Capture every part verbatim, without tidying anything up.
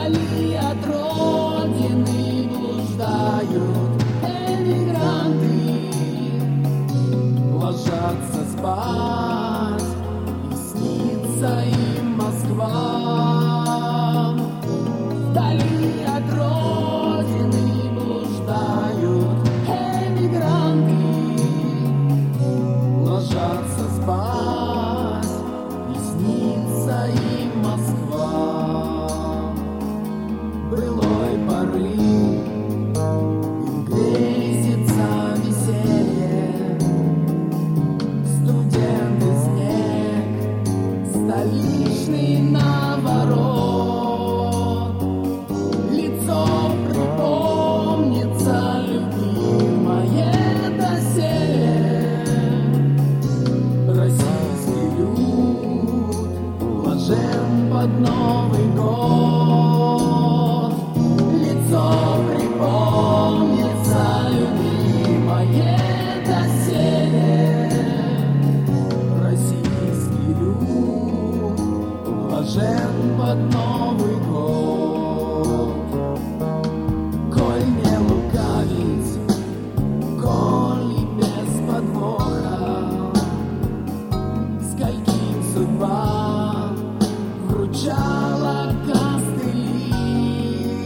Вдали от родины блуждают эмигранты, ложатся спать, и снится им Москва. Вдали от родины блуждают эмигранты, ложатся спать, и снится им Москва. Былой поры им грезится веселье, студенты, снег, столичный наворот. Лицо припомнится любимое доселе. Российский люд блажен под Новый год. Лицо припомнится любимое доселе. Российский люд блажен под Новый год. Коль не лукавить, коль и без подвоха, скольким судьба вручала костыли.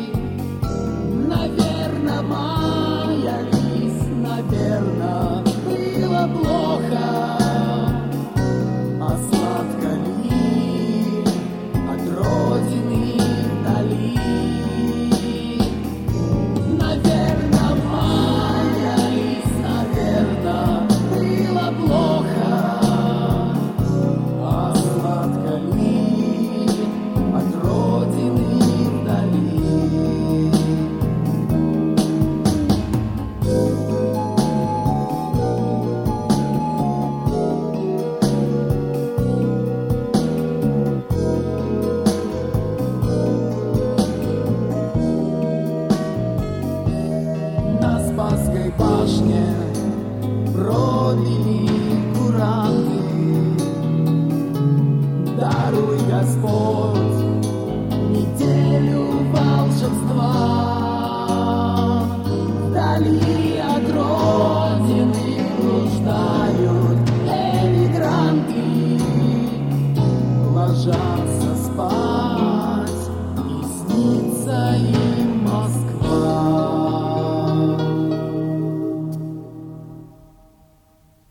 Наверно, маялись, наверно, было плохо, а сладко ли от родины вдали? Наверно, маялись, наверно, было плохо, а сладко ли от родины вдали? На Спасской башне пробили куранты. Даруй, Господь, неделю волшебства. Вдали от родины блуждают эмигранты, ложатся спать, и снится им Москва.